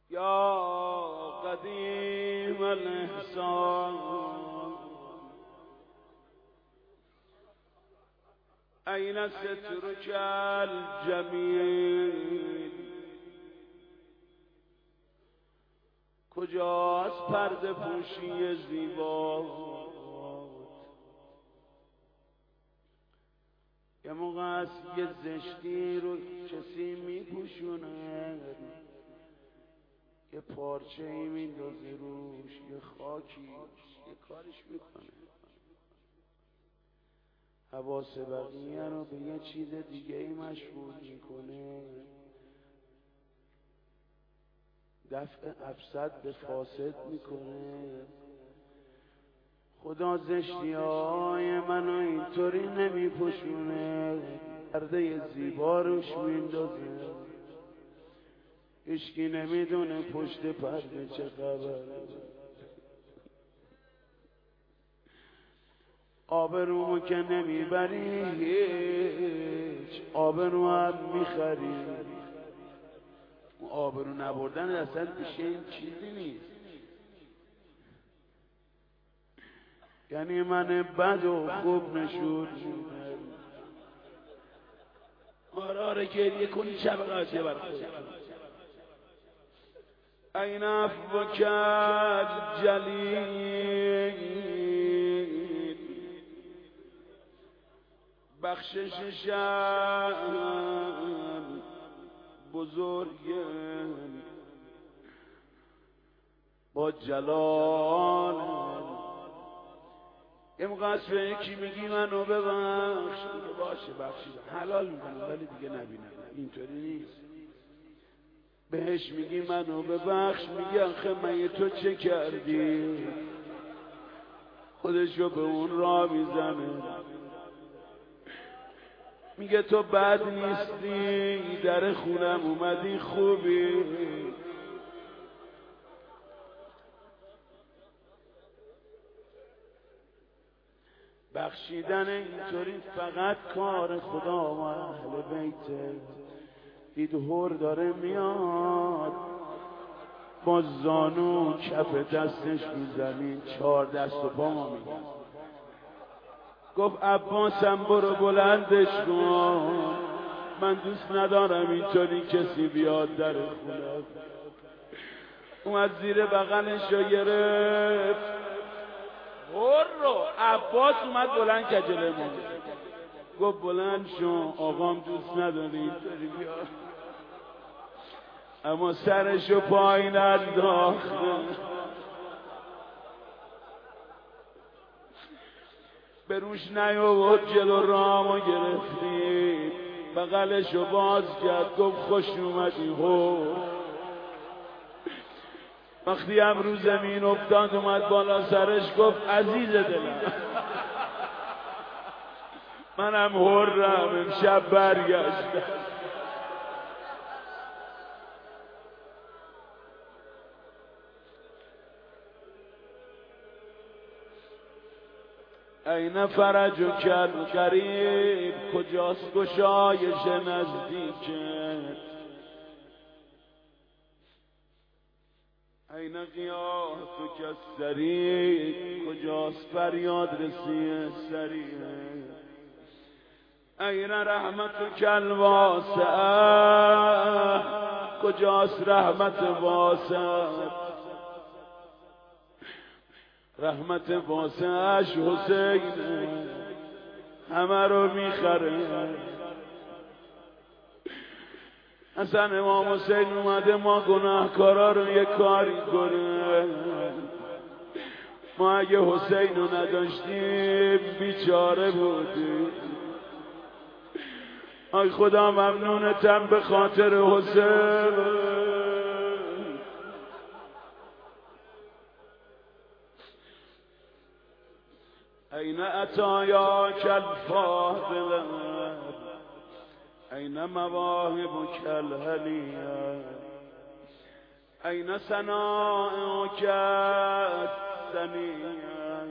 یا قدیم الاحسان این سترک الجمیل کجاست پرده پوشی زیبا یه موقع از یه زشتی رو کسی میپوشونه یه پارچه ای میندازه روش یه خاکی یه کارش میکنه حواس بقیه رو به یه چیز دیگه ای مشغول میکنه دفع افسد به فاسد میکنه خدا زشتی های منو اینطوری نمیپوشونه پرده زیبا روش میندازه هیچکی نمیدونه پشت پرده چه خبره آبرومو که نمیبری هیچ آبرو هم میخری آبرو نبردن اصلا پیش این چیزی نیست یعنی من بد و خوب نشون آره گریه کنی شب قضیه بر خود این عفوک جلیل بخشششم بزرگه با جلال یه موقع از به یکی میگی منو ببخش باشه بخشیدم حلال میکنم ولی دیگه نبینم اینطوری نیست بهش میگی منو ببخش میگی آخه من تو چه کردی خودشو به اون راه میزنه میگه تو بد نیستی در خونم اومدی خوبی بخشیدن اینطوری فقط کار خدا و اهل بیته دید هور داره میاد با زانو کف دستش رو زمین 4 دست و پا ما میگن گفت عباسم برو بلندش کن من دوست ندارم اینطوری کسی بیاد در خونه اومد زیر بغلش رو گرفت برو عباس اومد بلند کجله ما گفت بلند شو آقام دوست نداری اینطوری بیاد اما سرشو پایین انداخت به روش نیاورد جلو رامو گرفتی بغلشو باز کرد گفت خوش اومدی هو وقتی هم رو زمین افتاد اومد بالا سرش گفت عزیز دلم منم حرم امشب برگشتم این فرجک القریب کجاست گشایش نزدیکت این قیاهتک السریع کجاست فریاد رسی سریع این رحمتک الواسعه کجاست رحمت واسعه رحمت واسعش حسین همه رو میخره حسن امام حسین اومده ما گناهکارا رو یه کاری کنه ما اگه حسین رو نداشتیم بیچاره بودیم آی خدا ممنونتم به خاطر حسین این عطایاک الفاضله این مواهبک الهلیه این ثناؤک الثنیه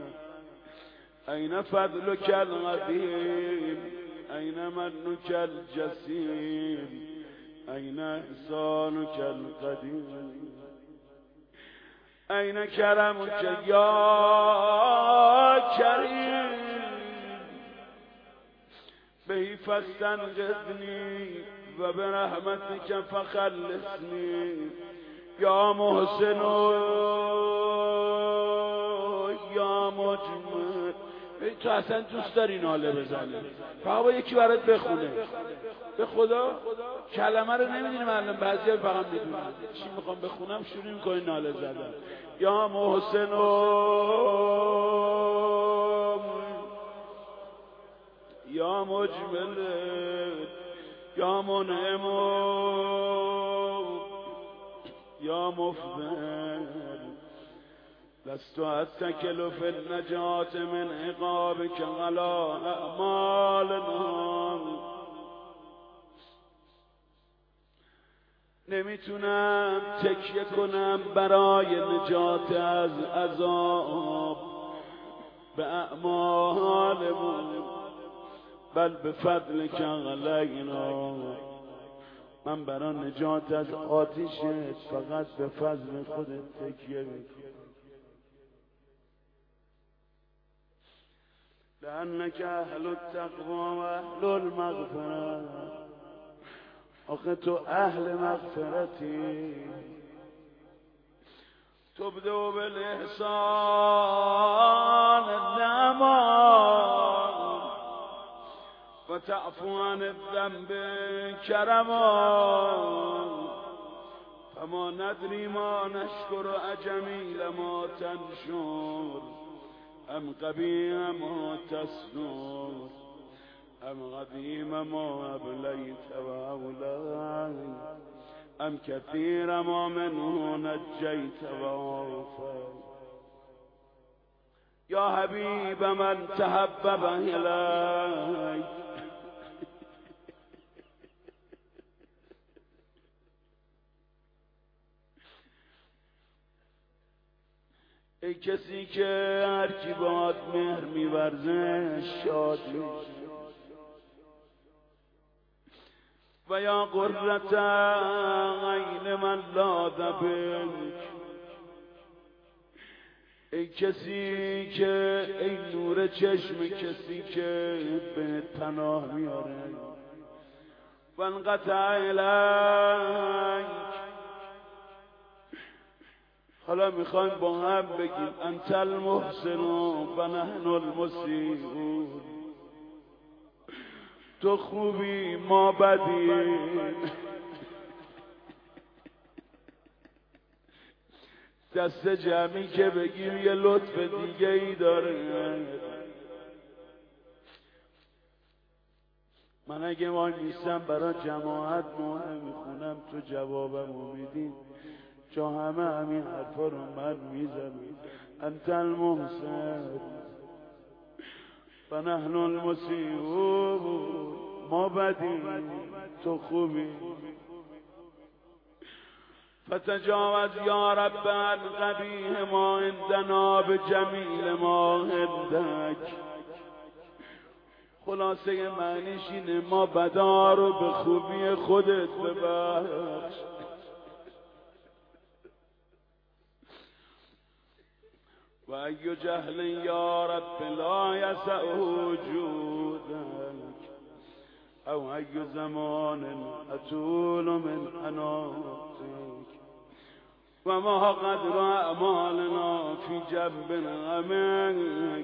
این فضلک القدیم این منک الجسیم این احسانک القدیم این کرمک یا کریم بهی فاستنقذنی و برحمتک فخلصنی یا محسن یا مجمل. تو اصلا دوست داری ناله بزنی، فقط با یکی برات بخونه. به خدا کلمه رو نمیدونی معلم، بعضی فقط میدونن چی میخوام بخونم شروع میکنی ناله زدن. یا محسن یا مجمل یا منعم یا مفضل لست اتکل فی النجات من عقابک علی اعمالنا. نمیتونم تکیه کنم برای نجات از عذاب به اعمالمون، بل به فضلک علینا. من برای نجات از آتیشت فقط به فضل خودت تکیه میکنم. لأنك اهل التقوى و اهل المغفرة. آخه تو اهل مغفرتی. تبدو بالاحسان النعمان و تعفو عن الذنب کرمان. فما ندری ما نشکر اجمیل ما تنشر ام قبیح ما تسنور ام قدیم ما ابلیت و اولی ام کثیر ما منه نجیت و عافیت. یا حبیب من تحبب الیک. ای کسی که هر کی باهات مهر می‌ورزه شاد میشه. و یا قرة عین من لاذ بک. ای کسی که ای نور چشم کسی که به پناه میاره. و انقطع الیک. حالا میخوایم با هم بگیم انت المحسن و نحن المسیئون. تو خوبی ما بدی. دست جمعی که بگیم یه لطف دیگه ای داره. من اگه وای نیستم برای جماعت مهم میخونم، تو جوابمو میدین، چون همه همین حرفا رو من میزنم. انت المحسن و نحن المسیئون. ما بدیم تو خوبی. فتجاوز یا رب عن قبیح ما عندنا بجمیل ما عندک. خلاصه معنیش اینه ما بدا رو به خوبی خودت ببخش. و ای جهل یا رب لا یسع وجودک او ای زمان اطول من عناتک. و ما قدر اعمالنا فی جنب غمک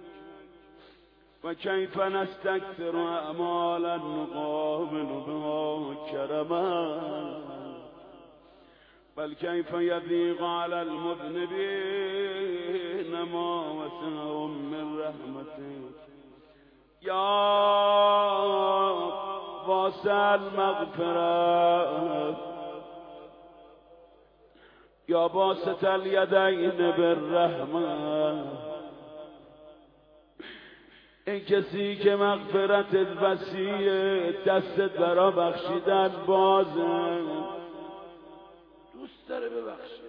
و کیف نستکثر اعمالا نقابل بها کرما. بل کیف یضیق علی المذنبین ما وسعهم من رحمتک. یا واسع المغفرة یا باسط الیدین بالرحمة. این کسی که مغفرتت وسیعه، دستت برا بخشیدن بازه، دوست داره ببخشه.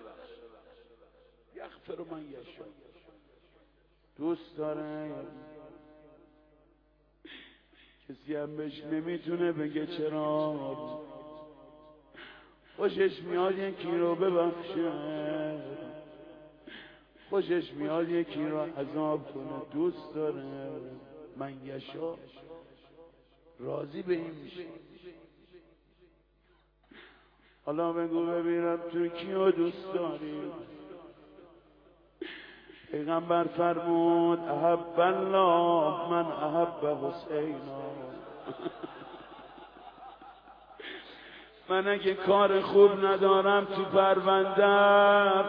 یغفر من یشاء. دوست داره. کسی هم بهش نمیتونه بگه چرا. خوشش میاد یکی رو ببخشه. خوشش میاد یکی را عذاب کنه، دوست داره. من یشا راضی به این میشه. حالا بگو ببینم تو کیو دوست داری؟ پیغمبر فرمود احب الله من احب حسینا. من اگه کار خوب ندارم تو پروندم،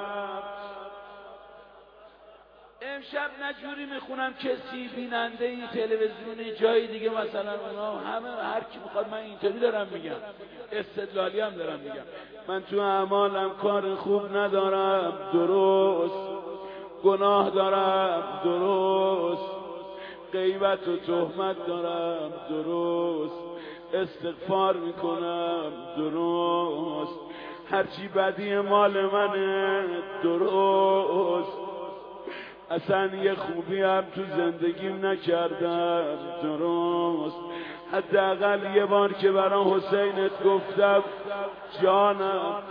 امشب نجوری میخونم کسی بیننده ای تلویزیونی جایی دیگه مثلا اونا همه هر کی میخواد، من اینطوری دارم میگم، استدلالی هم دارم میگم، من تو اعمالم کار خوب ندارم، درست گناه دارم، درست غیبت و تهمت دارم، درست استغفار میکنم، درست هرچی بدی مال منه، درست اصلا یه خوبی هم تو زندگیم نکردم، درست حداقل یه بار که برای حسینت گفتم جانم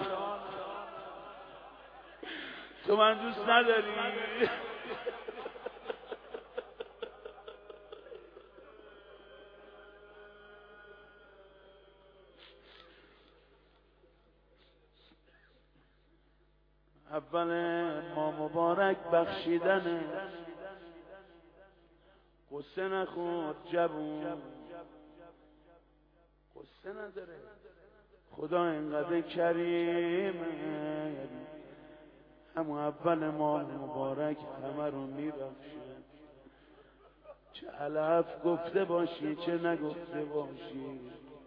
تو من دوست نداری. اول ما مبارک بخشیدنه، قصه نخور جوون، قصه نداره، خدا اینقدر کریمه، همون اول ما مبارک همه رو میبخشه، چه علف گفته باشی چه نگفته باشی،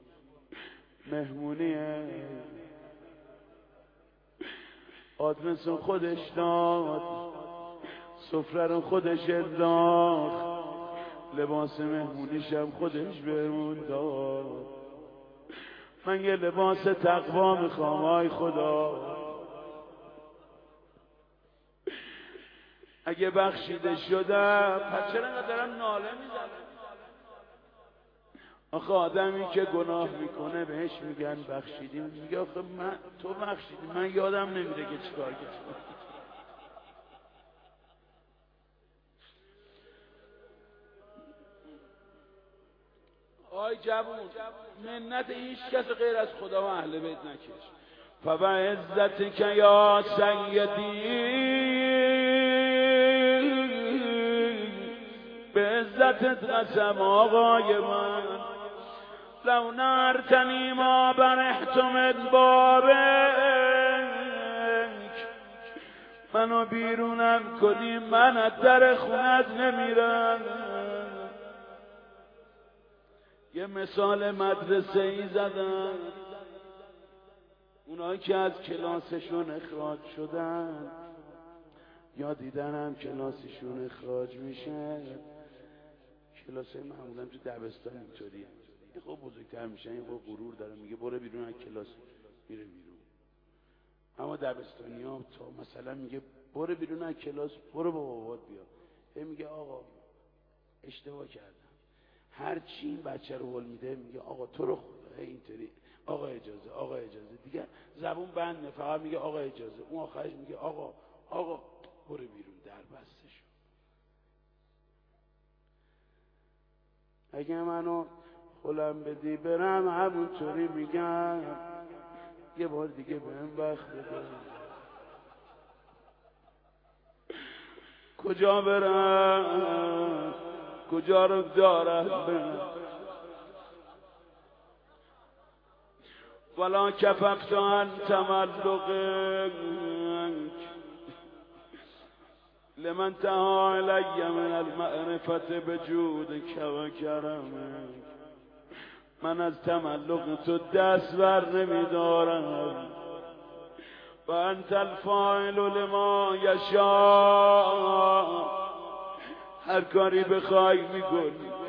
مهمونیه، آدرس خودش داد، سفره رو خودش انداخت، لباس مهمونیشم خودش بهمون داد. من یه لباس تقوا میخوام آی خدا، اگه بخشیده شدم پس چرا انقدر دارم ناله میزنم؟ آخه آدمی که گناه میکنه بهش میگن بخشیدیم، میگه آخه من تو بخشیدی، من یادم نمیده که چیکار کردم. آی جوون، منت هیچ کس غیر از خدا و اهل بیت نکش. فبعزتک یا سیدی، به عزتت قسم آقای من، لو نرتنی ما برحت من بابک، منو بیرونم کنی من از در خونت نمیرم. یه مثال مدرسه ای زدن، اونایی که از کلاسشون اخراج شدن یا دیدنم کلاسشون اخراج میشه، کلاسه معمولا تو دبستان اینطوریه، یه خب بزرگتر میشن یه خب غرور داره، میگه برو بیرون از کلاس، میره بیرون. اما دبستانی ها تا مثلا میگه برو بیرون از کلاس، برو با بابات بیا، میگه آقا اشتباه کردم. هر چی این بچه رو هول میده میگه آقا تو رو خدا اینطوری، آقا اجازه، آقا اجازه، دیگه زبون بنده، فقط میگه آقا اجازه، اون آخرش میگه آقا برو بیرون، در بسته شو. اگه منو خولم بدی برم همونطوری میگم، یه بار دیگه بهم وقت بده. کجا برم، کجا رو دارد برم، ولا کففت عن تملقک لمن تها علی من المعرفت بجودک و کرمک. من از تملق تو دست بر نمیدارم، و انت الفاعل لما یشاء، هر کاری بخوای میکنی.